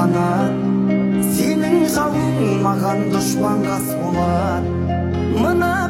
қанат, сенің жалың маған дұшпан қас болар. Мына